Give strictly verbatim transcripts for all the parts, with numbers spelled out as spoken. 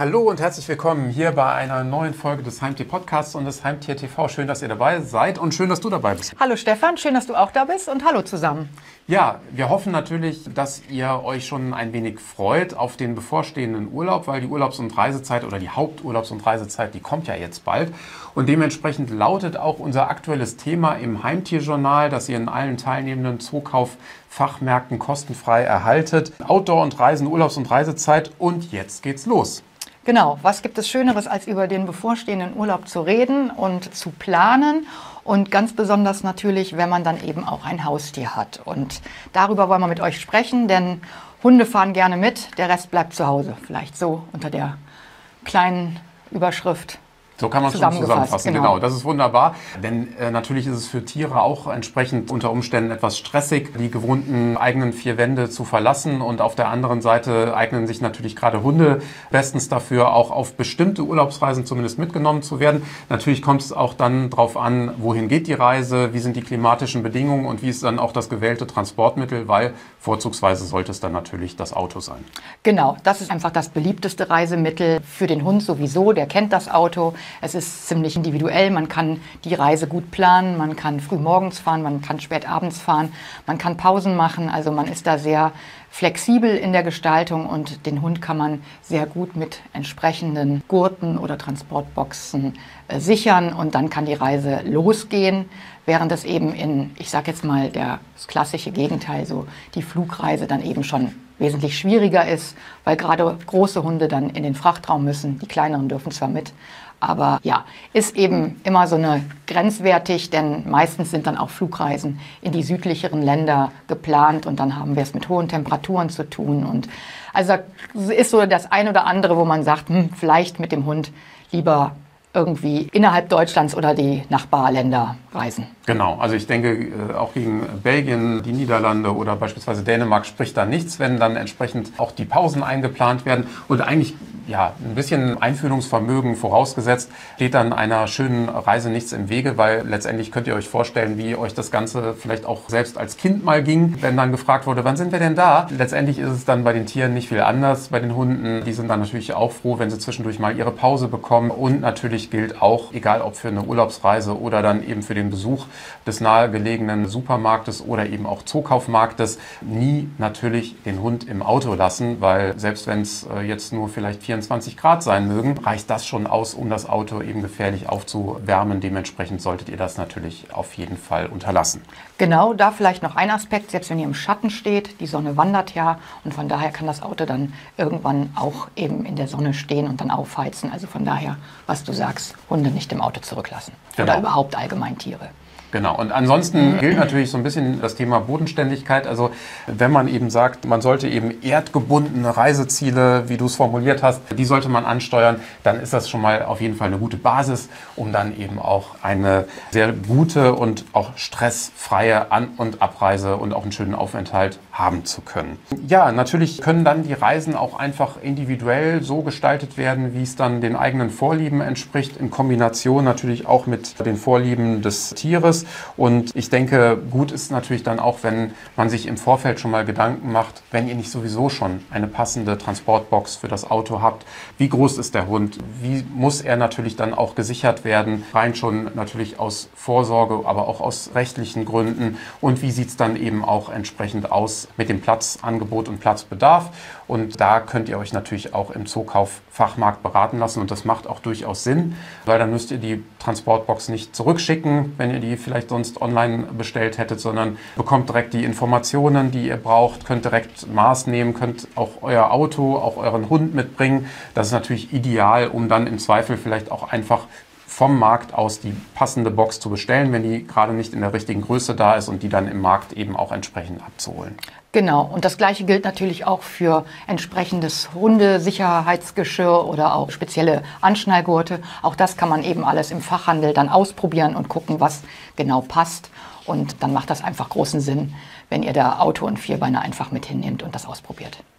Hallo und herzlich willkommen hier bei einer neuen Folge des Heimtier-Podcasts und des Heimtier-T V. Schön, dass ihr dabei seid und schön, dass du dabei bist. Hallo Stefan, schön, dass du auch da bist und hallo zusammen. Ja, wir hoffen natürlich, dass ihr euch schon ein wenig freut auf den bevorstehenden Urlaub, weil die Urlaubs- und Reisezeit oder die Haupturlaubs- und Reisezeit, die kommt ja jetzt bald. Und dementsprechend lautet auch unser aktuelles Thema im Heimtierjournal, das ihr in allen teilnehmenden Zookauf-Fachmärkten kostenfrei erhaltet. Outdoor und Reisen, Urlaubs- und Reisezeit und jetzt geht's los. Genau, was gibt es Schöneres, als über den bevorstehenden Urlaub zu reden und zu planen? Und ganz besonders natürlich, wenn man dann eben auch ein Haustier hat. Und darüber wollen wir mit euch sprechen, denn Hunde fahren gerne mit, der Rest bleibt zu Hause. Vielleicht so unter der kleinen Überschrift. So kann man es schon zusammenfassen, genau. genau. Das ist wunderbar, denn äh, natürlich ist es für Tiere auch entsprechend unter Umständen etwas stressig, die gewohnten eigenen vier Wände zu verlassen. Und auf der anderen Seite eignen sich natürlich gerade Hunde bestens dafür, auch auf bestimmte Urlaubsreisen zumindest mitgenommen zu werden. Natürlich kommt es auch dann darauf an, wohin geht die Reise, wie sind die klimatischen Bedingungen und wie ist dann auch das gewählte Transportmittel, weil vorzugsweise sollte es dann natürlich das Auto sein. Genau, das ist einfach das beliebteste Reisemittel für den Hund sowieso, der kennt das Auto. Es ist ziemlich individuell, man kann die Reise gut planen, man kann früh morgens fahren, man kann spät abends fahren, man kann Pausen machen, also man ist da sehr flexibel in der Gestaltung und den Hund kann man sehr gut mit entsprechenden Gurten oder Transportboxen äh, sichern und dann kann die Reise losgehen, während es eben in, ich sage jetzt mal, der, das klassische Gegenteil, so die Flugreise dann eben schon wesentlich schwieriger ist, weil gerade große Hunde dann in den Frachtraum müssen, die kleineren dürfen zwar mit, aber ja, ist eben immer so eine grenzwertig, denn meistens sind dann auch Flugreisen in die südlicheren Länder geplant und dann haben wir es mit hohen Temperaturen zu tun. Und also ist so das ein oder andere, wo man sagt, hm, vielleicht mit dem Hund lieber irgendwie innerhalb Deutschlands oder die Nachbarländer reisen. Genau, also ich denke, auch gegen Belgien, die Niederlande oder beispielsweise Dänemark spricht da nichts, wenn dann entsprechend auch die Pausen eingeplant werden und eigentlich ja, ein bisschen Einfühlungsvermögen vorausgesetzt, steht dann einer schönen Reise nichts im Wege, weil letztendlich könnt ihr euch vorstellen, wie euch das Ganze vielleicht auch selbst als Kind mal ging, wenn dann gefragt wurde, wann sind wir denn da? Letztendlich ist es dann bei den Tieren nicht viel anders, bei den Hunden, die sind dann natürlich auch froh, wenn sie zwischendurch mal ihre Pause bekommen und natürlich gilt auch, egal ob für eine Urlaubsreise oder dann eben für den Besuch des nahegelegenen Supermarktes oder eben auch Zookaufmarktes, nie natürlich den Hund im Auto lassen, weil selbst wenn es jetzt nur vielleicht vierundzwanzig Grad sein mögen, reicht das schon aus, um das Auto eben gefährlich aufzuwärmen. Dementsprechend solltet ihr das natürlich auf jeden Fall unterlassen. Genau, da vielleicht noch ein Aspekt, selbst wenn ihr im Schatten steht, die Sonne wandert ja und von daher kann das Auto dann irgendwann auch eben in der Sonne stehen und dann aufheizen. Also von daher, was du sagst, Hunde nicht im Auto zurücklassen. Genau. Oder überhaupt allgemein Tiere. Genau, und ansonsten gilt natürlich so ein bisschen das Thema Bodenständigkeit. Also wenn man eben sagt, man sollte eben erdgebundene Reiseziele, wie du es formuliert hast, die sollte man ansteuern, dann ist das schon mal auf jeden Fall eine gute Basis, um dann eben auch eine sehr gute und auch stressfreie An- und Abreise und auch einen schönen Aufenthalt haben zu können. Ja, natürlich können dann die Reisen auch einfach individuell so gestaltet werden, wie es dann den eigenen Vorlieben entspricht, in Kombination natürlich auch mit den Vorlieben des Tieres. Und ich denke, gut ist natürlich dann auch, wenn man sich im Vorfeld schon mal Gedanken macht, wenn ihr nicht sowieso schon eine passende Transportbox für das Auto habt, wie groß ist der Hund, wie muss er natürlich dann auch gesichert werden, rein schon natürlich aus Vorsorge, aber auch aus rechtlichen Gründen und wie sieht es dann eben auch entsprechend aus mit dem Platzangebot und Platzbedarf. Und da könnt ihr euch natürlich auch im Zookauf-Fachmarkt beraten lassen und das macht auch durchaus Sinn, weil dann müsst ihr die Transportbox nicht zurückschicken, wenn ihr die vielleicht sonst online bestellt hättet, sondern bekommt direkt die Informationen, die ihr braucht, könnt direkt Maß nehmen, könnt auch euer Auto, auch euren Hund mitbringen. Das ist natürlich ideal, um dann im Zweifel vielleicht auch einfach vom Markt aus die passende Box zu bestellen, wenn die gerade nicht in der richtigen Größe da ist und die dann im Markt eben auch entsprechend abzuholen. Genau, und das Gleiche gilt natürlich auch für entsprechendes Hundesicherheitsgeschirr oder auch spezielle Anschnallgurte. Auch das kann man eben alles im Fachhandel dann ausprobieren und gucken, was genau passt. Und dann macht das einfach großen Sinn, wenn ihr da Auto und Vierbeiner einfach mit hinnehmt und das ausprobiert.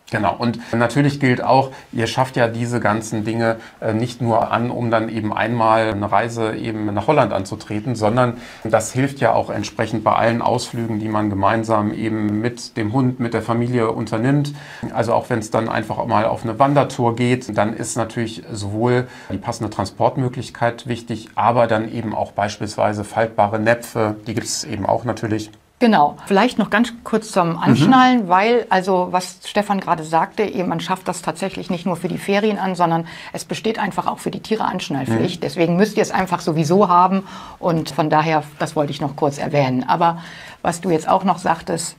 Genau. Und natürlich gilt auch, ihr schafft ja diese ganzen Dinge nicht nur an, um dann eben einmal eine Reise eben nach Holland anzutreten, sondern das hilft ja auch entsprechend bei allen Ausflügen, die man gemeinsam eben mit dem Hund, mit der Familie unternimmt. Also auch wenn es dann einfach mal auf eine Wandertour geht, dann ist natürlich sowohl die passende Transportmöglichkeit wichtig, aber dann eben auch beispielsweise faltbare Näpfe, die gibt es eben auch natürlich. Genau. Vielleicht noch ganz kurz zum Anschnallen, mhm. weil, also was Stefan gerade sagte, eben, man schafft das tatsächlich nicht nur für die Ferien an, sondern es besteht einfach auch für die Tiere Anschnallpflicht. Mhm. Deswegen müsst ihr es einfach sowieso haben und von daher, das wollte ich noch kurz erwähnen. Aber was du jetzt auch noch sagtest,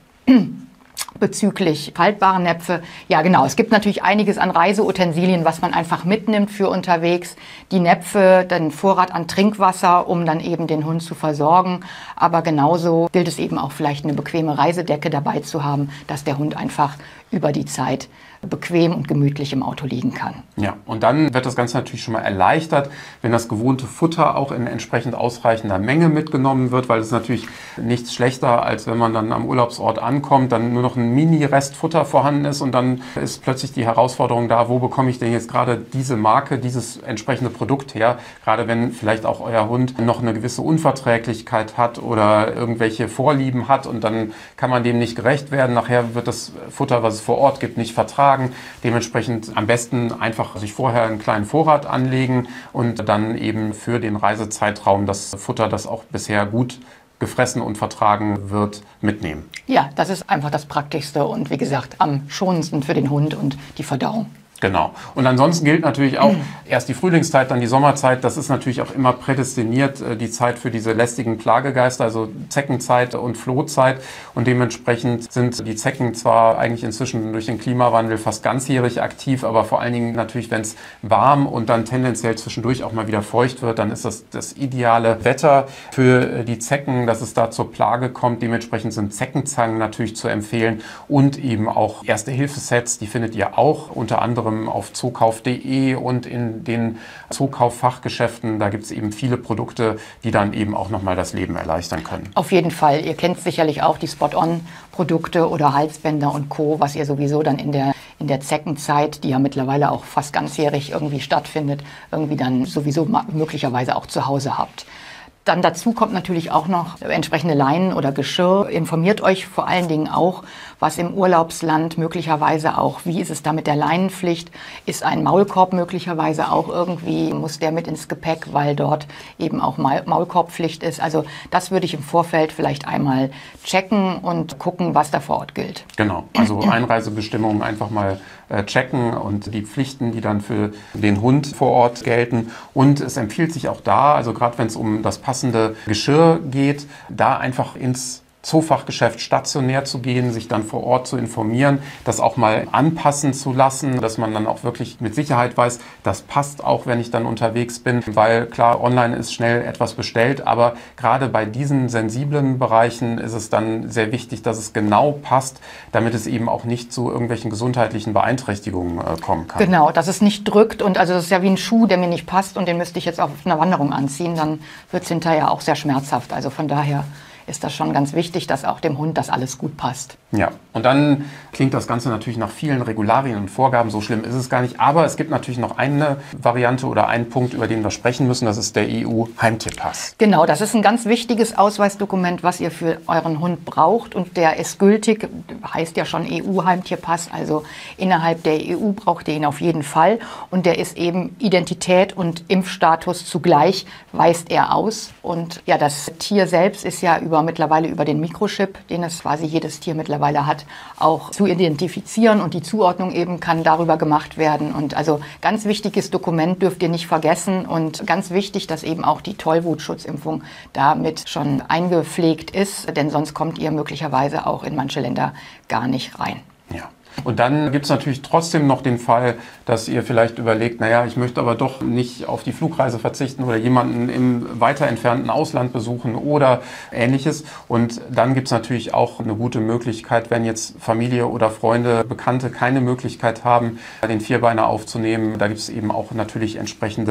bezüglich faltbaren Näpfe. Ja, genau. Es gibt natürlich einiges an Reiseutensilien, was man einfach mitnimmt für unterwegs. Die Näpfe, den Vorrat an Trinkwasser, um dann eben den Hund zu versorgen. Aber genauso gilt es eben auch vielleicht eine bequeme Reisedecke dabei zu haben, dass der Hund einfach über die Zeit bequem und gemütlich im Auto liegen kann. Ja, und dann wird das Ganze natürlich schon mal erleichtert, wenn das gewohnte Futter auch in entsprechend ausreichender Menge mitgenommen wird, weil es natürlich nichts schlechter, als wenn man dann am Urlaubsort ankommt, dann nur noch ein Mini-Rest Futter vorhanden ist und dann ist plötzlich die Herausforderung da, wo bekomme ich denn jetzt gerade diese Marke, dieses entsprechende Produkt her, gerade wenn vielleicht auch euer Hund noch eine gewisse Unverträglichkeit hat oder irgendwelche Vorlieben hat und dann kann man dem nicht gerecht werden. Nachher wird das Futter, was es vor Ort gibt, nicht vertragen. Dementsprechend am besten einfach sich vorher einen kleinen Vorrat anlegen und dann eben für den Reisezeitraum das Futter, das auch bisher gut gefressen und vertragen wird, mitnehmen. Ja, das ist einfach das Praktischste und wie gesagt am schonendsten für den Hund und die Verdauung. Genau. Und ansonsten gilt natürlich auch erst die Frühlingszeit, dann die Sommerzeit. Das ist natürlich auch immer prädestiniert, die Zeit für diese lästigen Plagegeister, also Zeckenzeit und Flohzeit. Und dementsprechend sind die Zecken zwar eigentlich inzwischen durch den Klimawandel fast ganzjährig aktiv, aber vor allen Dingen natürlich, wenn es warm und dann tendenziell zwischendurch auch mal wieder feucht wird, dann ist das das ideale Wetter für die Zecken, dass es da zur Plage kommt. Dementsprechend sind Zeckenzangen natürlich zu empfehlen und eben auch Erste-Hilfe-Sets, die findet ihr auch unter anderem auf zookauf punkt de und in den Zookauf-Fachgeschäften. Da gibt es eben viele Produkte, die dann eben auch nochmal das Leben erleichtern können. Auf jeden Fall. Ihr kennt sicherlich auch die Spot-on-Produkte oder Halsbänder und Co., was ihr sowieso dann in der, in der Zeckenzeit, die ja mittlerweile auch fast ganzjährig irgendwie stattfindet, irgendwie dann sowieso möglicherweise auch zu Hause habt. Dann dazu kommt natürlich auch noch entsprechende Leinen oder Geschirr. Informiert euch vor allen Dingen auch, was im Urlaubsland möglicherweise auch, wie ist es da mit der Leinenpflicht? Ist ein Maulkorb möglicherweise auch irgendwie, muss der mit ins Gepäck, weil dort eben auch Maulkorbpflicht ist? Also das würde ich im Vorfeld vielleicht einmal checken und gucken, was da vor Ort gilt. Genau, also Einreisebestimmungen einfach mal checken und die Pflichten, die dann für den Hund vor Ort gelten. Und es empfiehlt sich auch da, also gerade wenn es um das passende Geschirr geht, da einfach ins Zoofachgeschäft stationär zu gehen, sich dann vor Ort zu informieren, das auch mal anpassen zu lassen, dass man dann auch wirklich mit Sicherheit weiß, das passt auch, wenn ich dann unterwegs bin, weil klar, online ist schnell etwas bestellt, aber gerade bei diesen sensiblen Bereichen ist es dann sehr wichtig, dass es genau passt, damit es eben auch nicht zu irgendwelchen gesundheitlichen Beeinträchtigungen äh, kommen kann. Genau, dass es nicht drückt und also das ist ja wie ein Schuh, der mir nicht passt und den müsste ich jetzt auf einer Wanderung anziehen, dann wird es hinterher auch sehr schmerzhaft, also von daher ist das schon ganz wichtig, dass auch dem Hund das alles gut passt. Ja, und dann klingt das Ganze natürlich nach vielen Regularien und Vorgaben, so schlimm ist es gar nicht. Aber es gibt natürlich noch eine Variante oder einen Punkt, über den wir sprechen müssen, das ist der E U-Heimtierpass. Genau, das ist ein ganz wichtiges Ausweisdokument, was ihr für euren Hund braucht und der ist gültig, heißt ja schon E U-Heimtierpass, also innerhalb der E U braucht ihr ihn auf jeden Fall und der ist eben Identität und Impfstatus zugleich, weist er aus und ja, das Tier selbst ist ja über mittlerweile über den Mikrochip, den es quasi jedes Tier mittlerweile hat, auch zu identifizieren und die Zuordnung eben kann darüber gemacht werden. Und also ganz wichtiges Dokument dürft ihr nicht vergessen und ganz wichtig, dass eben auch die Tollwutschutzimpfung damit schon eingepflegt ist, denn sonst kommt ihr möglicherweise auch in manche Länder gar nicht rein. Ja. Und dann gibt es natürlich trotzdem noch den Fall, dass ihr vielleicht überlegt, naja, ich möchte aber doch nicht auf die Flugreise verzichten oder jemanden im weiter entfernten Ausland besuchen oder Ähnliches. Und dann gibt es natürlich auch eine gute Möglichkeit, wenn jetzt Familie oder Freunde, Bekannte keine Möglichkeit haben, den Vierbeiner aufzunehmen. Da gibt es eben auch natürlich entsprechende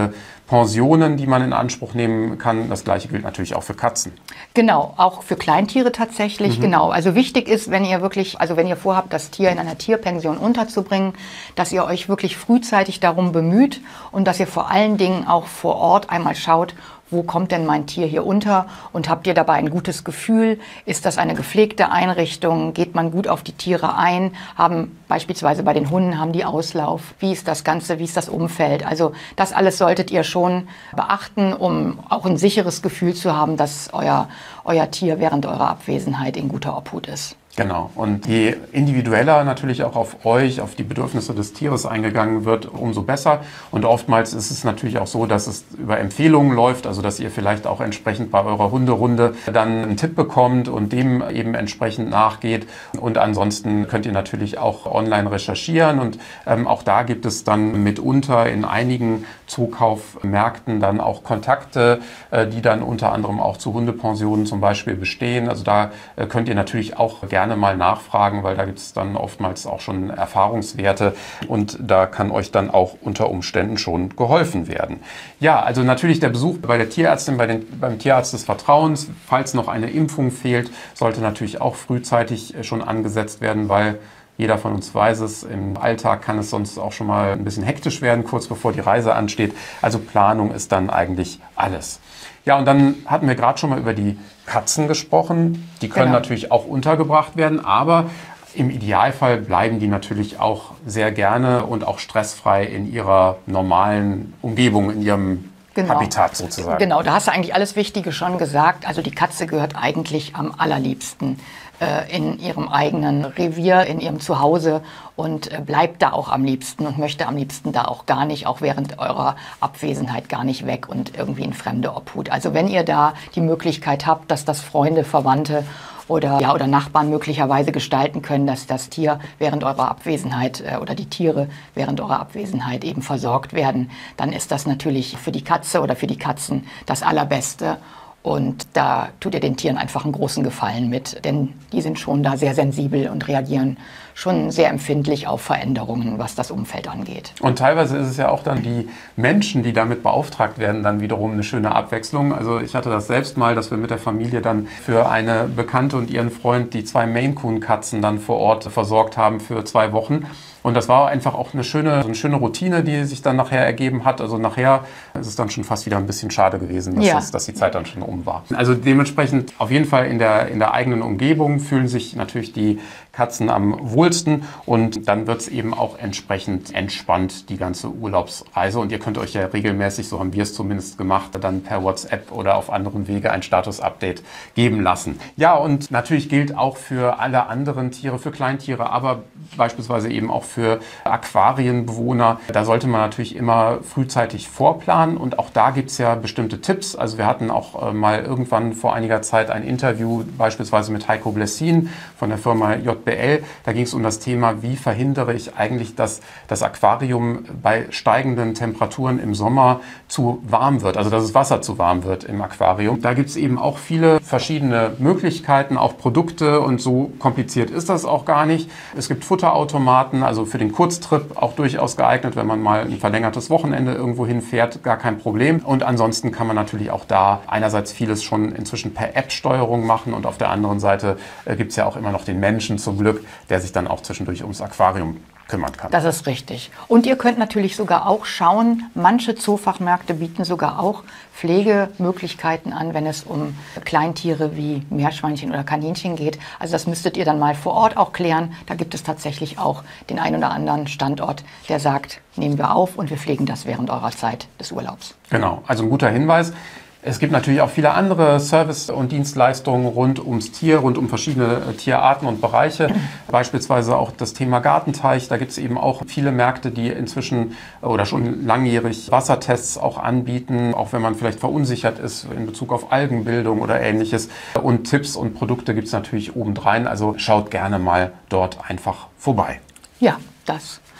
Pensionen, die man in Anspruch nehmen kann. Das Gleiche gilt natürlich auch für Katzen. Genau, auch für Kleintiere tatsächlich, mhm. genau. Also wichtig ist, wenn ihr wirklich, also wenn ihr vorhabt, das Tier in einer Tierpension unterzubringen, dass ihr euch wirklich frühzeitig darum bemüht und dass ihr vor allen Dingen auch vor Ort einmal schaut, wo kommt denn mein Tier hier unter und habt ihr dabei ein gutes Gefühl? Ist das eine gepflegte Einrichtung? Geht man gut auf die Tiere ein? Haben beispielsweise bei den Hunden, haben die Auslauf? Wie ist das Ganze? Wie ist das Umfeld? Also das alles solltet ihr schon beachten, um auch ein sicheres Gefühl zu haben, dass euer, euer Tier während eurer Abwesenheit in guter Obhut ist. Genau. Und je individueller natürlich auch auf euch, auf die Bedürfnisse des Tieres eingegangen wird, umso besser. Und oftmals ist es natürlich auch so, dass es über Empfehlungen läuft, also dass ihr vielleicht auch entsprechend bei eurer Hunderunde dann einen Tipp bekommt und dem eben entsprechend nachgeht. Und ansonsten könnt ihr natürlich auch online recherchieren. Und ähm, auch da gibt es dann mitunter in einigen Zukaufmärkten dann auch Kontakte, äh, die dann unter anderem auch zu Hundepensionen zum Beispiel bestehen. Also da äh, könnt ihr natürlich auch gerne gerne mal nachfragen, weil da gibt es dann oftmals auch schon Erfahrungswerte und da kann euch dann auch unter Umständen schon geholfen werden. Ja, also natürlich der Besuch bei der Tierärztin, bei den, beim Tierarzt des Vertrauens, falls noch eine Impfung fehlt, sollte natürlich auch frühzeitig schon angesetzt werden, weil jeder von uns weiß es, im Alltag kann es sonst auch schon mal ein bisschen hektisch werden, kurz bevor die Reise ansteht. Also Planung ist dann eigentlich alles. Ja, und dann hatten wir gerade schon mal über die Katzen gesprochen. Die können genau. natürlich auch untergebracht werden, aber im Idealfall bleiben die natürlich auch sehr gerne und auch stressfrei in ihrer normalen Umgebung, in ihrem Genau. Habitat sozusagen. Genau, da hast du eigentlich alles Wichtige schon gesagt. Also die Katze gehört eigentlich am allerliebsten äh, in ihrem eigenen Revier, in ihrem Zuhause und äh, bleibt da auch am liebsten und möchte am liebsten da auch gar nicht, auch während eurer Abwesenheit gar nicht weg und irgendwie in fremde Obhut. Also wenn ihr da die Möglichkeit habt, dass das Freunde, Verwandte oder, ja, oder Nachbarn möglicherweise gestalten können, dass das Tier während eurer Abwesenheit äh, oder die Tiere während eurer Abwesenheit eben versorgt werden, dann ist das natürlich für die Katze oder für die Katzen das Allerbeste. Und da tut ihr den Tieren einfach einen großen Gefallen mit, denn die sind schon da sehr sensibel und reagieren schon sehr empfindlich auf Veränderungen, was das Umfeld angeht. Und teilweise ist es ja auch dann die Menschen, die damit beauftragt werden, dann wiederum eine schöne Abwechslung. Also ich hatte das selbst mal, dass wir mit der Familie dann für eine Bekannte und ihren Freund die zwei Maine-Coon-Katzen dann vor Ort versorgt haben für zwei Wochen. Und das war einfach auch eine schöne, eine schöne Routine, die sich dann nachher ergeben hat. Also nachher ist es dann schon fast wieder ein bisschen schade gewesen, dass, ja. das, dass die Zeit dann schon um war. Also dementsprechend auf jeden Fall in der, in der eigenen Umgebung fühlen sich natürlich die Katzen am wohlsten und dann wird es eben auch entsprechend entspannt, die ganze Urlaubsreise. Und ihr könnt euch ja regelmäßig, so haben wir es zumindest gemacht, dann per WhatsApp oder auf anderen Wege ein Status-Update geben lassen. Ja, und natürlich gilt auch für alle anderen Tiere, für Kleintiere, aber beispielsweise eben auch für Aquarienbewohner. Da sollte man natürlich immer frühzeitig vorplanen und auch da gibt es ja bestimmte Tipps. Also wir hatten auch mal irgendwann vor einiger Zeit ein Interview beispielsweise mit Heiko Blessin von der Firma J B L. Da ging es um das Thema, wie verhindere ich eigentlich, dass das Aquarium bei steigenden Temperaturen im Sommer zu warm wird, also dass das Wasser zu warm wird im Aquarium. Da gibt es eben auch viele verschiedene Möglichkeiten, auch Produkte und so kompliziert ist das auch gar nicht. Es gibt Futterautomaten, also für den Kurztrip auch durchaus geeignet, wenn man mal ein verlängertes Wochenende irgendwo hinfährt, gar kein Problem. Und ansonsten kann man natürlich auch da einerseits vieles schon inzwischen per App-Steuerung machen und auf der anderen Seite äh, gibt es ja auch immer noch den Menschen zum Glück, der sich dann auch zwischendurch ums Aquarium kümmern kann. Das ist richtig. Und ihr könnt natürlich sogar auch schauen, manche Zoofachmärkte bieten sogar auch Pflegemöglichkeiten an, wenn es um Kleintiere wie Meerschweinchen oder Kaninchen geht. Also das müsstet ihr dann mal vor Ort auch klären. Da gibt es tatsächlich auch den einen oder anderen Standort, der sagt, nehmen wir auf und wir pflegen das während eurer Zeit des Urlaubs. Genau, also ein guter Hinweis. Es gibt natürlich auch viele andere Service- und Dienstleistungen rund ums Tier, rund um verschiedene Tierarten und Bereiche. Beispielsweise auch das Thema Gartenteich. Da gibt es eben auch viele Märkte, die inzwischen oder schon langjährig Wassertests auch anbieten, auch wenn man vielleicht verunsichert ist in Bezug auf Algenbildung oder Ähnliches. Und Tipps und Produkte gibt es natürlich obendrein. Also schaut gerne mal dort einfach vorbei. Ja, das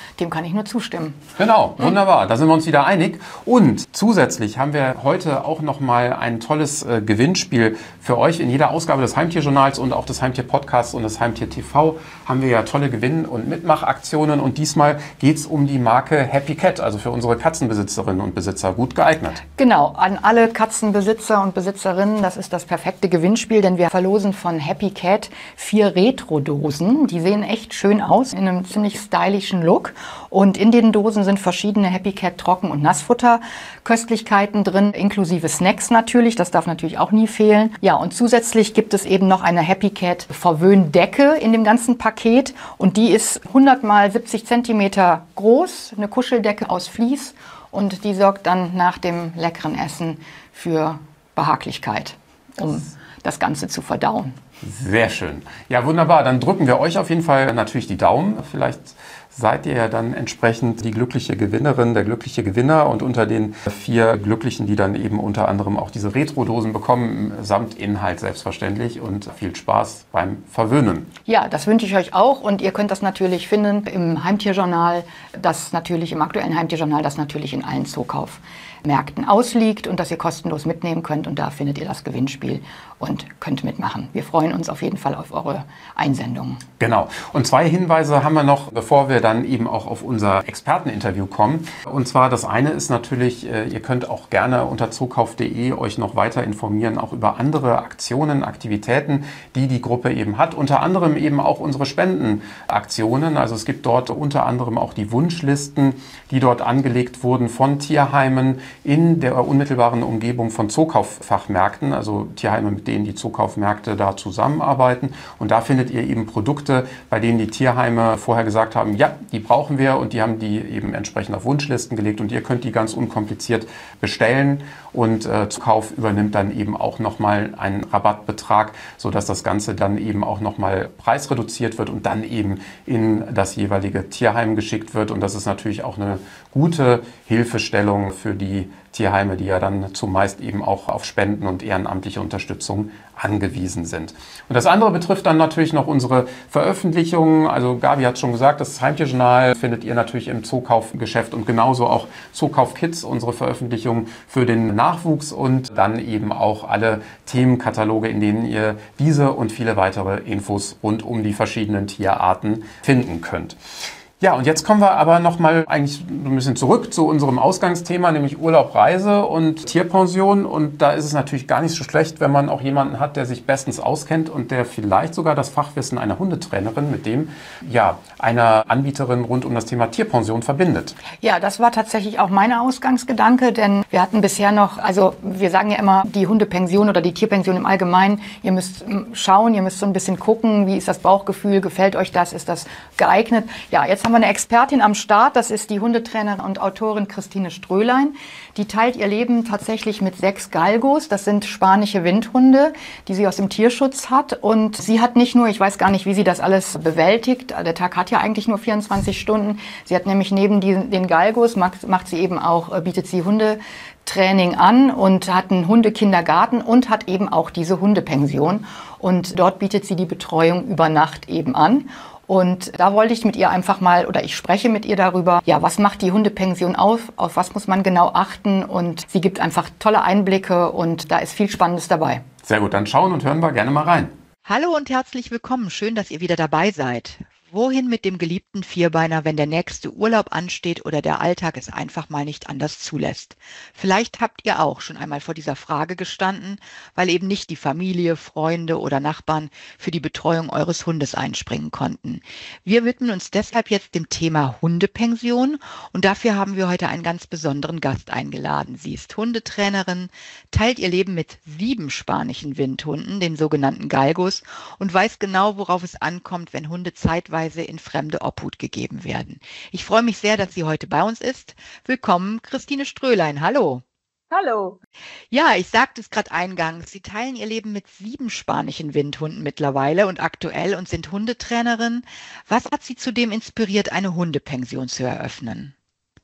dem kann ich nur zustimmen. Genau, wunderbar. Da sind wir uns wieder einig. Und zusätzlich haben wir heute auch nochmal ein tolles äh, Gewinnspiel für euch. In jeder Ausgabe des Heimtierjournals und auch des Heimtier-Podcasts und des Heimtier-T V haben wir ja tolle Gewinn- und Mitmachaktionen. Und diesmal geht es um die Marke Happy Cat, also für unsere Katzenbesitzerinnen und Besitzer gut geeignet. Genau, an alle Katzenbesitzer und Besitzerinnen, das ist das perfekte Gewinnspiel, denn wir verlosen von Happy Cat vier Retro-Dosen. Die sehen echt schön aus, in einem ziemlich stylischen Look. Und in den Dosen sind verschiedene Happy Cat Trocken- und Nassfutter-Köstlichkeiten drin, inklusive Snacks natürlich. Das darf natürlich auch nie fehlen. Ja, und zusätzlich gibt es eben noch eine Happy Cat Verwöhndecke in dem ganzen Paket. Und die ist hundert mal siebzig Zentimeter groß, eine Kuscheldecke aus Vlies. Und die sorgt dann nach dem leckeren Essen für Behaglichkeit, um das Ganze zu verdauen. Sehr schön. Ja, wunderbar. Dann drücken wir euch auf jeden Fall natürlich die Daumen. Vielleicht seid ihr ja dann entsprechend die glückliche Gewinnerin, der glückliche Gewinner. Und unter den vier Glücklichen, die dann eben unter anderem auch diese Retro-Dosen bekommen, samt Inhalt selbstverständlich. Und viel Spaß beim Verwöhnen. Ja, das wünsche ich euch auch. Und ihr könnt das natürlich finden im Heimtierjournal, das natürlich im aktuellen Heimtierjournal, das natürlich in allen Zookaufmärkten ausliegt und das ihr kostenlos mitnehmen könnt. Und da findet ihr das Gewinnspiel und könnt mitmachen. Wir freuen uns auf jeden Fall auf eure Einsendungen. Genau. Und zwei Hinweise haben wir noch, bevor wir dann eben auch auf unser Experteninterview kommen. Und zwar das eine ist natürlich, ihr könnt auch gerne unter zookauf punkt de euch noch weiter informieren, auch über andere Aktionen, Aktivitäten, die die Gruppe eben hat. Unter anderem eben auch unsere Spendenaktionen. Also es gibt dort unter anderem auch die Wunschlisten, die dort angelegt wurden von Tierheimen in der unmittelbaren Umgebung von Zookauffachmärkten, also Tierheime, mit denen die Zookaufmärkte da zusammenarbeiten. Und da findet ihr eben Produkte, bei denen die Tierheime vorher gesagt haben, ja, die brauchen wir, und die haben die eben entsprechend auf Wunschlisten gelegt und ihr könnt die ganz unkompliziert bestellen, und äh, Zukauf übernimmt dann eben auch nochmal einen Rabattbetrag, sodass das Ganze dann eben auch nochmal preisreduziert wird und dann eben in das jeweilige Tierheim geschickt wird. Und das ist natürlich auch eine gute Hilfestellung für die Tierheime, die ja dann zumeist eben auch auf Spenden und ehrenamtliche Unterstützung angewiesen sind. Und das andere betrifft dann natürlich noch unsere Veröffentlichungen. Also Gabi hat schon gesagt, das Heimtierjournal findet ihr natürlich im Zookaufgeschäft und genauso auch Zookauf Kids, unsere Veröffentlichungen für den Nachwuchs, und dann eben auch alle Themenkataloge, in denen ihr diese und viele weitere Infos rund um die verschiedenen Tierarten finden könnt. Ja, und jetzt kommen wir aber nochmal eigentlich ein bisschen zurück zu unserem Ausgangsthema, nämlich Urlaub, Reise und Tierpension. Und da ist es natürlich gar nicht so schlecht, wenn man auch jemanden hat, der sich bestens auskennt und der vielleicht sogar das Fachwissen einer Hundetrainerin mit dem ja einer Anbieterin rund um das Thema Tierpension verbindet. Ja, das war tatsächlich auch mein Ausgangsgedanke, denn wir hatten bisher noch, also wir sagen ja immer, die Hundepension oder die Tierpension im Allgemeinen, ihr müsst schauen, ihr müsst so ein bisschen gucken, wie ist das Bauchgefühl, gefällt euch das, ist das geeignet? Ja, jetzt haben wir eine Expertin am Start, das ist die Hundetrainerin und Autorin Christine Strölein. Die teilt ihr Leben tatsächlich mit sechs Galgos, das sind spanische Windhunde, die sie aus dem Tierschutz hat. Und sie hat nicht nur, ich weiß gar nicht, wie sie das alles bewältigt, der Tag hat ja eigentlich nur vierundzwanzig Stunden. Sie hat nämlich neben diesen, den Galgos, macht, macht sie eben auch, bietet sie Hundetraining an und hat einen Hundekindergarten und hat eben auch diese Hundepension. Und dort bietet sie die Betreuung über Nacht eben an. Und da wollte ich mit ihr einfach mal, oder ich spreche mit ihr darüber, ja, was macht die Hundepension auf, auf was muss man genau achten, und sie gibt einfach tolle Einblicke und da ist viel Spannendes dabei. Sehr gut, dann schauen und hören wir gerne mal rein. Hallo und herzlich willkommen, schön, dass ihr wieder dabei seid. Wohin mit dem geliebten Vierbeiner, wenn der nächste Urlaub ansteht oder der Alltag es einfach mal nicht anders zulässt? Vielleicht habt ihr auch schon einmal vor dieser Frage gestanden, weil eben nicht die Familie, Freunde oder Nachbarn für die Betreuung eures Hundes einspringen konnten. Wir widmen uns deshalb jetzt dem Thema Hundepension und dafür haben wir heute einen ganz besonderen Gast eingeladen. Sie ist Hundetrainerin, teilt ihr Leben mit sieben spanischen Windhunden, den sogenannten Galgos, und weiß genau, worauf es ankommt, wenn Hunde zeitweise in fremde Obhut gegeben werden. Ich freue mich sehr, dass sie heute bei uns ist. Willkommen, Christine Strölein. Hallo. Hallo. Ja, ich sagte es gerade eingangs. Sie teilen ihr Leben mit sieben spanischen Windhunden mittlerweile und aktuell und sind Hundetrainerin. Was hat Sie zudem inspiriert, eine Hundepension zu eröffnen?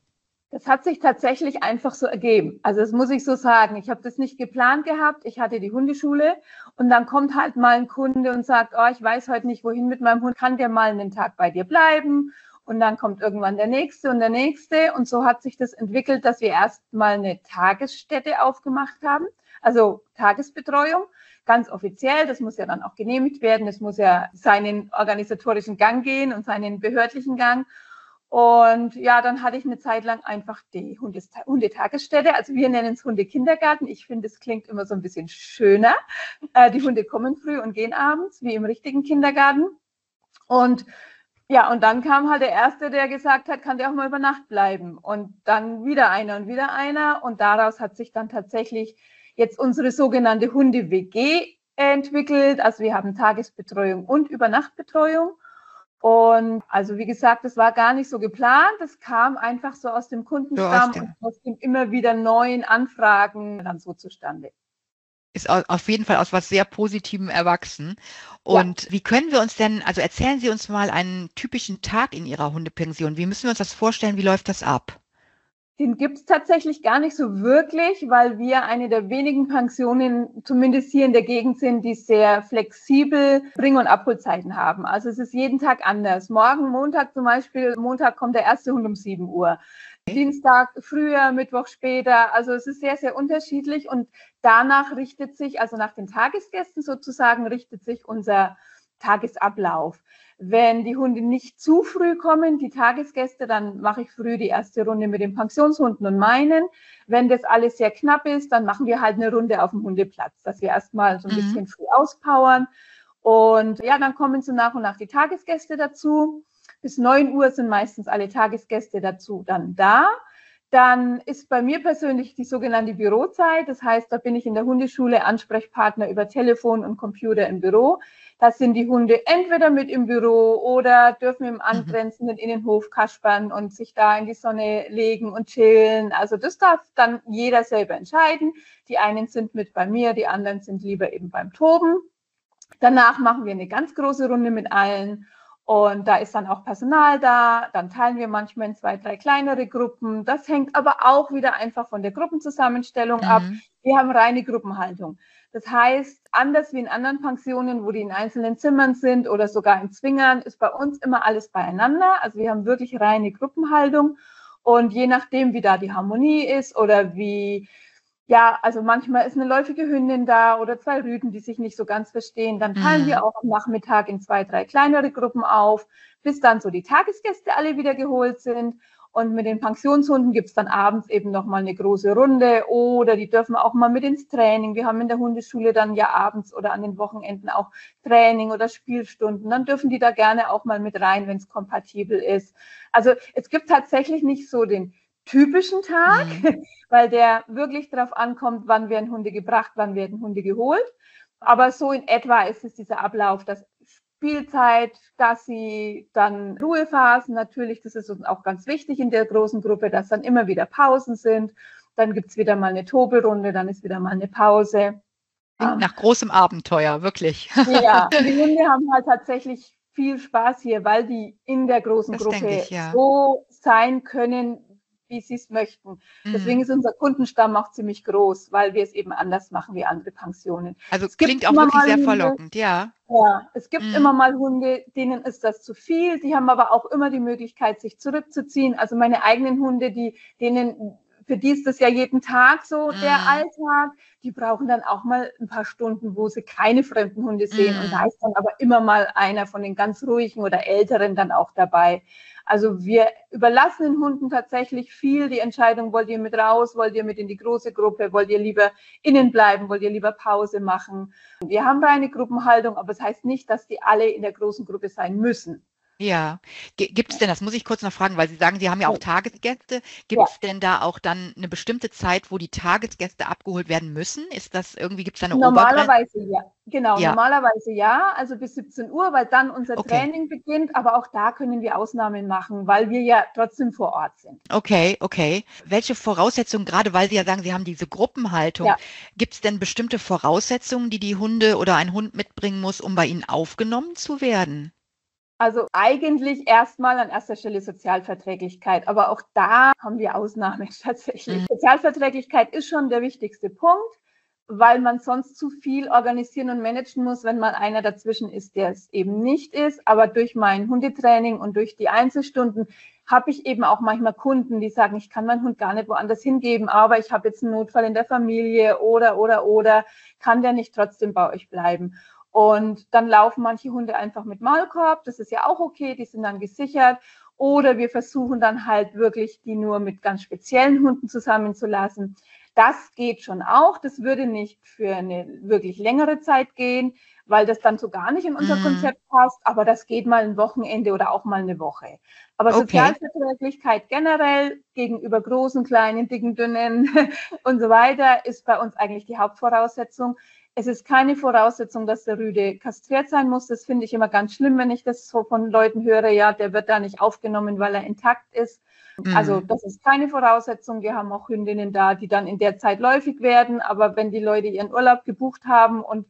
Das hat sich tatsächlich einfach so ergeben. Also das muss ich so sagen. Ich habe das nicht geplant gehabt. Ich hatte die Hundeschule und dann kommt halt mal ein Kunde und sagt, oh, ich weiß heute nicht, wohin mit meinem Hund. Kann der mal einen Tag bei dir bleiben? und dann kommt irgendwann der nächste und der nächste. Und so hat sich das entwickelt, dass wir erstmal eine Tagesstätte aufgemacht haben, also Tagesbetreuung, ganz offiziell. Das muss ja dann auch genehmigt werden. Es muss ja seinen organisatorischen Gang gehen und seinen behördlichen Gang. Und ja, dann hatte ich eine Zeit lang einfach die Hundes Hundetagesstätte. Also wir nennen es Hundekindergarten. Ich finde, es klingt immer so ein bisschen schöner. Äh, die Hunde kommen früh und gehen abends, wie im richtigen Kindergarten. Und ja, und dann kam halt der Erste, der gesagt hat, kann der auch mal über Nacht bleiben. Und dann wieder einer und wieder einer. Und daraus hat sich dann tatsächlich jetzt unsere sogenannte Hunde-W G entwickelt. Also wir haben Tagesbetreuung und Übernachtbetreuung. Und also wie gesagt, das war gar nicht so geplant. Das kam einfach so aus dem Kundenstamm So aus und aus den immer wieder neuen Anfragen dann so zustande. Ist auf jeden Fall aus was sehr Positivem erwachsen. Ja. Und wie können wir uns denn, also erzählen Sie uns mal einen typischen Tag in Ihrer Hundepension. Wie müssen wir uns das vorstellen? Wie läuft das ab? Den gibt es tatsächlich gar nicht so wirklich, weil wir eine der wenigen Pensionen, zumindest hier in der Gegend sind, die sehr flexibel Bring- und Abholzeiten haben. Also es ist jeden Tag anders. Morgen, Montag zum Beispiel, Montag kommt der erste Hund um sieben Uhr. Dienstag früher, Mittwoch später. Also es ist sehr, sehr unterschiedlich und danach richtet sich, also nach den Tagesgästen sozusagen, richtet sich unser Tagesablauf. Wenn die Hunde nicht zu früh kommen, die Tagesgäste, dann mache ich früh die erste Runde mit den Pensionshunden und meinen. Wenn das alles sehr knapp ist, dann machen wir halt eine Runde auf dem Hundeplatz, dass wir erstmal so ein Mhm. bisschen früh auspowern. Und ja, dann kommen so nach und nach die Tagesgäste dazu. Bis neun Uhr sind meistens alle Tagesgäste dazu dann da. Dann ist bei mir persönlich die sogenannte Bürozeit. Das heißt, da bin ich in der Hundeschule Ansprechpartner über Telefon und Computer im Büro. Da sind die Hunde entweder mit im Büro oder dürfen im angrenzenden Innenhof kaspern und sich da in die Sonne legen und chillen. Also das darf dann jeder selber entscheiden. Die einen sind mit bei mir, die anderen sind lieber eben beim Toben. Danach machen wir eine ganz große Runde mit allen. Und da ist dann auch Personal da, dann teilen wir manchmal in zwei, drei kleinere Gruppen. Das hängt aber auch wieder einfach von der Gruppenzusammenstellung Mhm. ab. Wir haben reine Gruppenhaltung. Das heißt, anders wie in anderen Pensionen, wo die in einzelnen Zimmern sind oder sogar in Zwingern, ist bei uns immer alles beieinander. Also wir haben wirklich reine Gruppenhaltung. Und je nachdem, wie da die Harmonie ist oder wie, ja, also manchmal ist eine läufige Hündin da oder zwei Rüden, die sich nicht so ganz verstehen. Dann teilen Mhm. wir auch am Nachmittag in zwei, drei kleinere Gruppen auf, bis dann so die Tagesgäste alle wieder geholt sind. Und mit den Pensionshunden gibt's dann abends eben nochmal eine große Runde oder die dürfen auch mal mit ins Training. Wir haben in der Hundeschule dann ja abends oder an den Wochenenden auch Training oder Spielstunden. Dann dürfen die da gerne auch mal mit rein, wenn es kompatibel ist. Also es gibt tatsächlich nicht so den typischen Tag, Mhm. weil der wirklich darauf ankommt, wann werden Hunde gebracht, wann werden Hunde geholt. Aber so in etwa ist es dieser Ablauf, dass Spielzeit, Gassi, dann Ruhephasen natürlich, das ist uns auch ganz wichtig in der großen Gruppe, dass dann immer wieder Pausen sind. Dann gibt's wieder mal eine Tobelrunde, dann ist wieder mal eine Pause. Klingt nach großem Abenteuer, wirklich. Ja, die Hunde haben halt tatsächlich viel Spaß hier, weil die in der großen Das denke Gruppe ich, ja. so sein können, wie sie es möchten. Deswegen Mhm. ist unser Kundenstamm auch ziemlich groß, weil wir es eben anders machen wie andere Pensionen. Also Es gibt klingt auch immer wirklich mal sehr Hunde, verlockend, ja. ja, es gibt Mhm. immer mal Hunde, denen ist das zu viel. Die haben aber auch immer die Möglichkeit, sich zurückzuziehen. Also meine eigenen Hunde, die, denen, für die ist das ja jeden Tag so der Mhm. Alltag. Die brauchen dann auch mal ein paar Stunden, wo sie keine fremden Hunde sehen. Und da Mhm. ist dann aber immer mal einer von den ganz ruhigen oder älteren dann auch dabei. Also wir überlassen den Hunden tatsächlich viel die Entscheidung, wollt ihr mit raus, wollt ihr mit in die große Gruppe, wollt ihr lieber innen bleiben, wollt ihr lieber Pause machen. Wir haben reine Gruppenhaltung, aber das heißt nicht, dass die alle in der großen Gruppe sein müssen. Ja. Gibt es denn, das muss ich kurz noch fragen, weil Sie sagen, Sie haben ja auch Tagesgäste. Gibt Ja. es denn da auch dann eine bestimmte Zeit, wo die Tagesgäste abgeholt werden müssen? Ist das irgendwie, gibt es da eine Obergrenze? Normalerweise ja. Genau, Ja. normalerweise ja, also bis siebzehn Uhr, weil dann unser Okay. Training beginnt. Aber auch da können wir Ausnahmen machen, weil wir ja trotzdem vor Ort sind. Okay, okay. Welche Voraussetzungen, gerade weil Sie ja sagen, Sie haben diese Gruppenhaltung, Ja. gibt es denn bestimmte Voraussetzungen, die die Hunde oder ein Hund mitbringen muss, um bei Ihnen aufgenommen zu werden? Also eigentlich erstmal an erster Stelle Sozialverträglichkeit, aber auch da haben wir Ausnahmen tatsächlich. Mhm. Sozialverträglichkeit ist schon der wichtigste Punkt, weil man sonst zu viel organisieren und managen muss, wenn mal einer dazwischen ist, der es eben nicht ist. Aber durch mein Hundetraining und durch die Einzelstunden habe ich eben auch manchmal Kunden, die sagen, ich kann meinen Hund gar nicht woanders hingeben, aber ich habe jetzt einen Notfall in der Familie oder, oder, oder, kann der nicht trotzdem bei euch bleiben? Und dann laufen manche Hunde einfach mit Maulkorb, das ist ja auch okay, die sind dann gesichert. Oder wir versuchen dann halt wirklich, die nur mit ganz speziellen Hunden zusammenzulassen. Das geht schon auch. Das würde nicht für eine wirklich längere Zeit gehen, weil das dann so gar nicht in unser Mhm. Konzept passt. Aber das geht mal ein Wochenende oder auch mal eine Woche. Aber Okay. Sozialverträglichkeit generell gegenüber großen, kleinen, dicken, dünnen und so weiter ist bei uns eigentlich die Hauptvoraussetzung. Es ist keine Voraussetzung, dass der Rüde kastriert sein muss. Das finde ich immer ganz schlimm, wenn ich das so von Leuten höre, ja, der wird da nicht aufgenommen, weil er intakt ist. Also Mhm. das ist keine Voraussetzung. Wir haben auch Hündinnen da, die dann in der Zeit läufig werden. Aber wenn die Leute ihren Urlaub gebucht haben und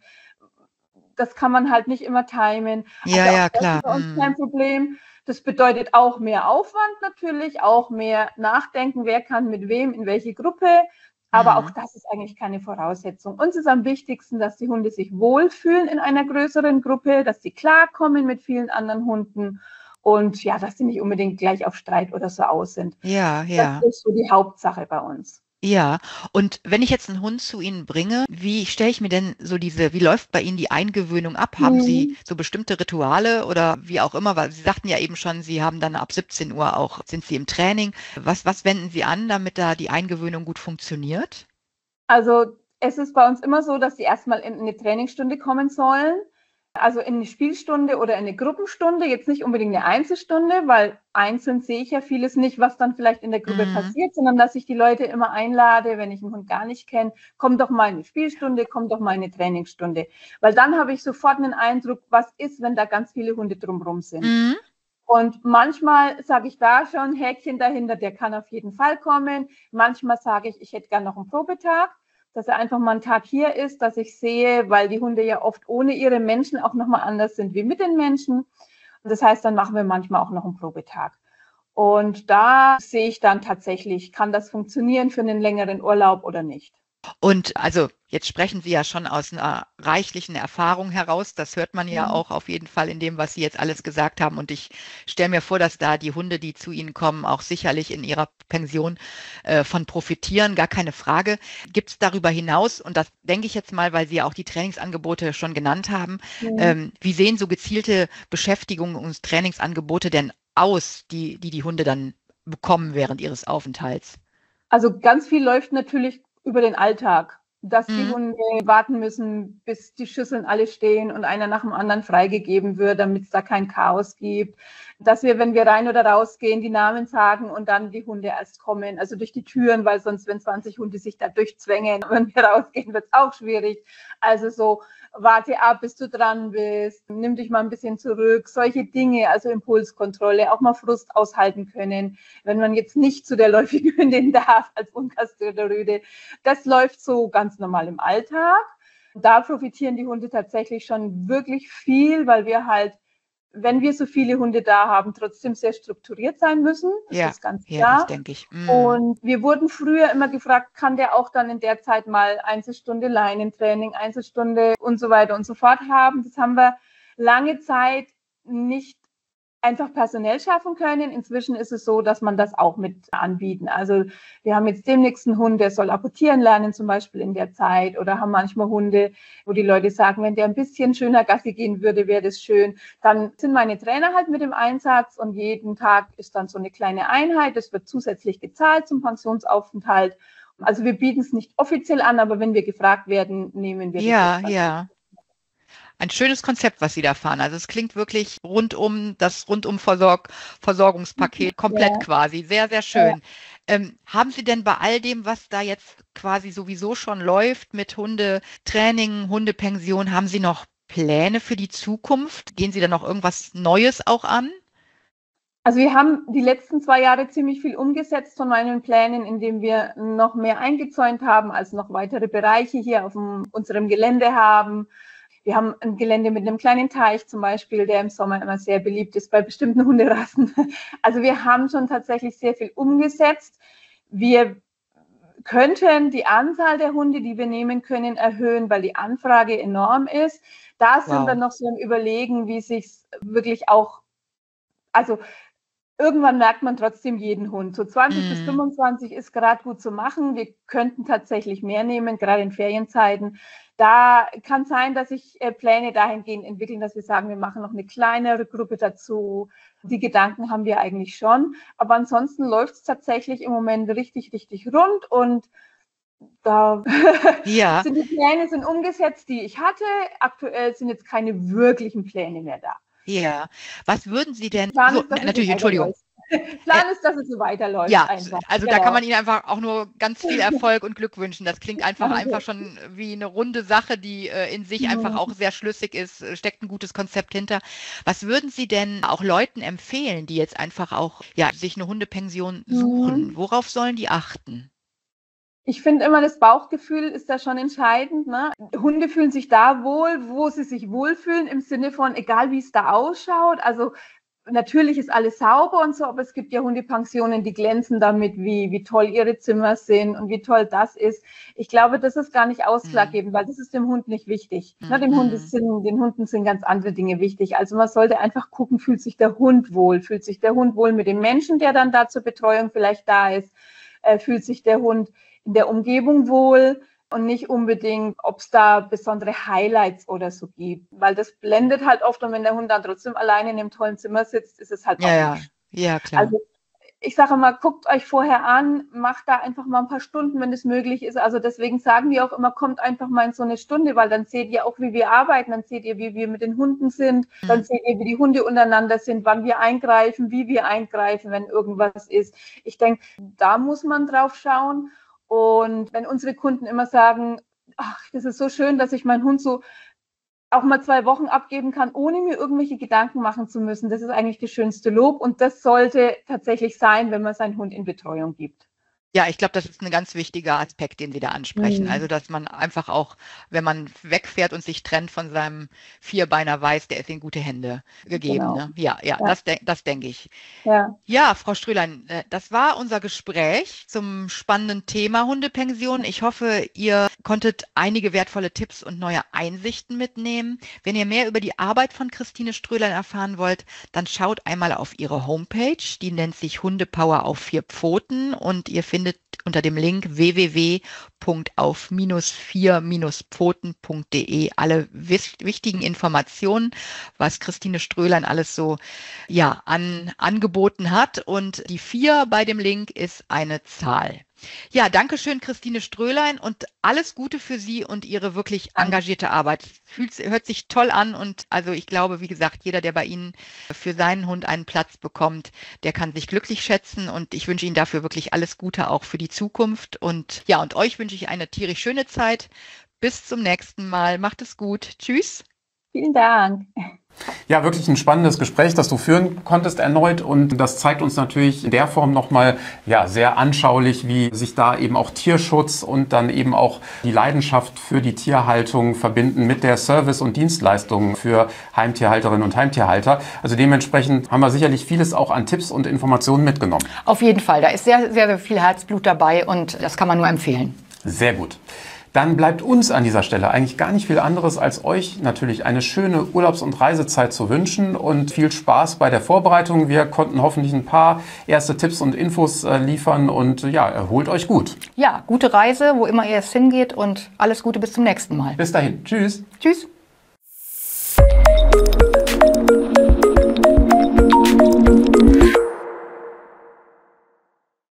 das kann man halt nicht immer timen. Ja, Also auch ja, das klar. ist bei uns Mhm. kein Problem. Das bedeutet auch mehr Aufwand natürlich, auch mehr Nachdenken, wer kann mit wem, in welche Gruppe. Aber auch Mhm. das ist eigentlich keine Voraussetzung. Uns ist am wichtigsten, dass die Hunde sich wohlfühlen in einer größeren Gruppe, dass sie klarkommen mit vielen anderen Hunden und ja, dass sie nicht unbedingt gleich auf Streit oder so aus sind. Ja, Das ja. ist so die Hauptsache bei uns. Ja, und wenn ich jetzt einen Hund zu Ihnen bringe, wie stelle ich mir denn so diese wie läuft bei Ihnen die Eingewöhnung ab? Haben Sie Mhm. so bestimmte Rituale oder wie auch immer? Weil Sie sagten ja eben schon, Sie haben dann ab siebzehn Uhr auch sind Sie im Training. Was was wenden Sie an, damit da die Eingewöhnung gut funktioniert? Also es ist bei uns immer so, dass sie erstmal in eine Trainingsstunde kommen sollen. Also in eine Spielstunde oder in eine Gruppenstunde, jetzt nicht unbedingt eine Einzelstunde, weil einzeln sehe ich ja vieles nicht, was dann vielleicht in der Gruppe Mhm. passiert, sondern dass ich die Leute immer einlade, wenn ich einen Hund gar nicht kenne, komm doch mal in eine Spielstunde, komm doch mal in eine Trainingsstunde. Weil dann habe ich sofort einen Eindruck, was ist, wenn da ganz viele Hunde drumherum sind. Mhm. Und manchmal sage ich da schon, Häkchen dahinter, der kann auf jeden Fall kommen. Manchmal sage ich, ich hätte gern noch einen Probetag, dass er einfach mal einen Tag hier ist, dass ich sehe, weil die Hunde ja oft ohne ihre Menschen auch nochmal anders sind wie mit den Menschen. Und das heißt, dann machen wir manchmal auch noch einen Probetag. Und da sehe ich dann tatsächlich, kann das funktionieren für einen längeren Urlaub oder nicht. Und also jetzt sprechen Sie ja schon aus einer reichlichen Erfahrung heraus. Das hört man ja Mhm. auch auf jeden Fall in dem, was Sie jetzt alles gesagt haben. Und ich stelle mir vor, dass da die Hunde, die zu Ihnen kommen, auch sicherlich in ihrer Pension äh, von profitieren, gar keine Frage. Gibt es darüber hinaus, und das denke ich jetzt mal, weil Sie ja auch die Trainingsangebote schon genannt haben, Mhm. ähm, wie sehen so gezielte Beschäftigungen und Trainingsangebote denn aus, die die, die Hunde dann bekommen während ihres Aufenthalts? Also ganz viel läuft natürlich über den Alltag, dass die Mhm. Hunde warten müssen, bis die Schüsseln alle stehen und einer nach dem anderen freigegeben wird, damit es da kein Chaos gibt. Dass wir, wenn wir rein oder rausgehen, die Namen sagen und dann die Hunde erst kommen, also durch die Türen, weil sonst, wenn zwanzig Hunde sich da durchzwängen, wenn wir rausgehen, wird es auch schwierig. Also so, warte ab, bis du dran bist, nimm dich mal ein bisschen zurück, solche Dinge, also Impulskontrolle, auch mal Frust aushalten können, wenn man jetzt nicht zu der läufigen Hündin darf als unkastrierte Rüde. Das läuft so ganz normal im Alltag. Da profitieren die Hunde tatsächlich schon wirklich viel, weil wir halt, wenn wir so viele Hunde da haben, trotzdem sehr strukturiert sein müssen. Das Ja, ist ganz ja, das klar. denke ich. Mhm. Und wir wurden früher immer gefragt, kann der auch dann in der Zeit mal Einzelstunde Leinentraining, Einzelstunde und so weiter und so fort haben. Das haben wir lange Zeit nicht einfach personell schaffen können. Inzwischen ist es so, dass man das auch mit anbieten. Also wir haben jetzt demnächst einen Hund, der soll apportieren lernen, zum Beispiel in der Zeit, oder haben manchmal Hunde, wo die Leute sagen, wenn der ein bisschen schöner Gassi gehen würde, wäre das schön. Dann sind meine Trainer halt mit im Einsatz und jeden Tag ist dann so eine kleine Einheit. Das wird zusätzlich gezahlt zum Pensionsaufenthalt. Also wir bieten es nicht offiziell an, aber wenn wir gefragt werden, nehmen wir das Ja, selbstverständlich. ja. Ein schönes Konzept, was Sie da fahren. Also es klingt wirklich rundum, das rundum Versorg Versorgungspaket komplett Ja, quasi. Sehr, sehr ja. schön. Ähm, haben Sie denn bei all dem, was da jetzt quasi sowieso schon läuft mit Hundetraining, Hundepension, haben Sie noch Pläne für die Zukunft? Gehen Sie da noch irgendwas Neues auch an? Also wir haben die letzten zwei Jahre ziemlich viel umgesetzt von meinen Plänen, indem wir noch mehr eingezäunt haben, also noch weitere Bereiche hier auf dem, unserem Gelände haben. Wir haben ein Gelände mit einem kleinen Teich zum Beispiel, der im Sommer immer sehr beliebt ist bei bestimmten Hunderassen. Also wir haben schon tatsächlich sehr viel umgesetzt. Wir könnten die Anzahl der Hunde, die wir nehmen können, erhöhen, weil die Anfrage enorm ist. Da sind Wow. wir noch so im Überlegen, wie sich's wirklich auch, also irgendwann merkt man trotzdem jeden Hund. So zwanzig Mm. bis fünfundzwanzig ist gerade gut zu machen. Wir könnten tatsächlich mehr nehmen, gerade in Ferienzeiten. Da kann sein, dass sich äh, Pläne dahingehend entwickeln, dass wir sagen, wir machen noch eine kleinere Gruppe dazu. Die Gedanken haben wir eigentlich schon. Aber ansonsten läuft es tatsächlich im Moment richtig, richtig rund. Und da Ja. sind die Pläne sind umgesetzt, die ich hatte. Aktuell sind jetzt keine wirklichen Pläne mehr da. Ja. Was würden Sie denn, Plan so, ist, dass es natürlich, so Entschuldigung. weiterläuft. Plan ist, dass es so weiterläuft. Ja, einfach. also da Genau. kann man Ihnen einfach auch nur ganz viel Erfolg und Glück wünschen. Das klingt einfach, Danke. einfach schon wie eine runde Sache, die äh, in sich einfach Mhm. auch sehr schlüssig ist, äh, steckt ein gutes Konzept hinter. Was würden Sie denn auch Leuten empfehlen, die jetzt einfach auch ja, sich eine Hundepension suchen? Mhm. Worauf sollen die achten? Ich finde immer, das Bauchgefühl ist da schon entscheidend. Ne? Hunde fühlen sich da wohl, wo sie sich wohlfühlen, im Sinne von, egal wie es da ausschaut. Also natürlich ist alles sauber und so, aber es gibt ja Hundepensionen, die glänzen damit, wie, wie toll ihre Zimmer sind und wie toll das ist. Ich glaube, das ist gar nicht ausschlaggebend, mhm. weil das ist dem Hund nicht wichtig. Mhm. Ne, dem Hund sind, den Hunden sind ganz andere Dinge wichtig. Also man sollte einfach gucken, fühlt sich der Hund wohl? Fühlt sich der Hund wohl mit dem Menschen, der dann da zur Betreuung vielleicht da ist? Äh, fühlt sich der Hund in der Umgebung wohl? Und nicht unbedingt, ob es da besondere Highlights oder so gibt. Weil das blendet halt oft und wenn der Hund dann trotzdem alleine in einem tollen Zimmer sitzt, ist es halt Ja, auch ja, nicht. ja, klar. Also ich sage mal, guckt euch vorher an, macht da einfach mal ein paar Stunden, wenn es möglich ist. Also deswegen sagen wir auch immer, kommt einfach mal in so eine Stunde, weil dann seht ihr auch, wie wir arbeiten, dann seht ihr, wie wir mit den Hunden sind, Mhm. dann seht ihr, wie die Hunde untereinander sind, wann wir eingreifen, wie wir eingreifen, wenn irgendwas ist. Ich denke, da muss man drauf schauen. Und wenn unsere Kunden immer sagen, ach, das ist so schön, dass ich meinen Hund so auch mal zwei Wochen abgeben kann, ohne mir irgendwelche Gedanken machen zu müssen, das ist eigentlich das schönste Lob. Und das sollte tatsächlich sein, wenn man seinen Hund in Betreuung gibt. Ja, ich glaube, das ist ein ganz wichtiger Aspekt, den Sie da ansprechen. Mhm. Also, dass man einfach auch, wenn man wegfährt und sich trennt von seinem Vierbeiner, weiß, der ist in gute Hände gegeben. Genau. Ne? Ja, ja, Ja. das, de das denke ich. Ja. Ja, Frau Strülein, äh, das war unser Gespräch zum spannenden Thema Hundepension. Ich hoffe, ihr konntet einige wertvolle Tipps und neue Einsichten mitnehmen. Wenn ihr mehr über die Arbeit von Christine Strülein erfahren wollt, dann schaut einmal auf ihre Homepage. Die nennt sich Hundepower auf vier Pfoten und ihr findet unter dem Link w w w punkt auf vier pfoten punkt de alle wichtigen Informationen, was Christine Strülein alles so ja an angeboten hat. Und die vier bei dem Link ist eine Zahl. Ja, danke schön, Christine Strülein, und alles Gute für Sie und Ihre wirklich engagierte Arbeit. Fühlt, hört sich toll an und also ich glaube, wie gesagt, jeder, der bei Ihnen für seinen Hund einen Platz bekommt, der kann sich glücklich schätzen und ich wünsche Ihnen dafür wirklich alles Gute auch für die Zukunft und ja, und euch wünsche ich eine tierisch schöne Zeit. Bis zum nächsten Mal. Macht es gut. Tschüss. Vielen Dank. Ja, wirklich ein spannendes Gespräch, das du führen konntest erneut und das zeigt uns natürlich in der Form nochmal ja, sehr anschaulich, wie sich da eben auch Tierschutz und dann eben auch die Leidenschaft für die Tierhaltung verbinden mit der Service- und Dienstleistung für Heimtierhalterinnen und Heimtierhalter. Also dementsprechend haben wir sicherlich vieles auch an Tipps und Informationen mitgenommen. Auf jeden Fall, da ist sehr, sehr, sehr viel Herzblut dabei und das kann man nur empfehlen. Sehr gut. Dann bleibt uns an dieser Stelle eigentlich gar nicht viel anderes, als euch natürlich eine schöne Urlaubs- und Reisezeit zu wünschen und viel Spaß bei der Vorbereitung. Wir konnten hoffentlich ein paar erste Tipps und Infos äh, liefern und ja, erholt euch gut. Ja, gute Reise, wo immer ihr es hingeht und alles Gute bis zum nächsten Mal. Bis dahin. Tschüss. Tschüss.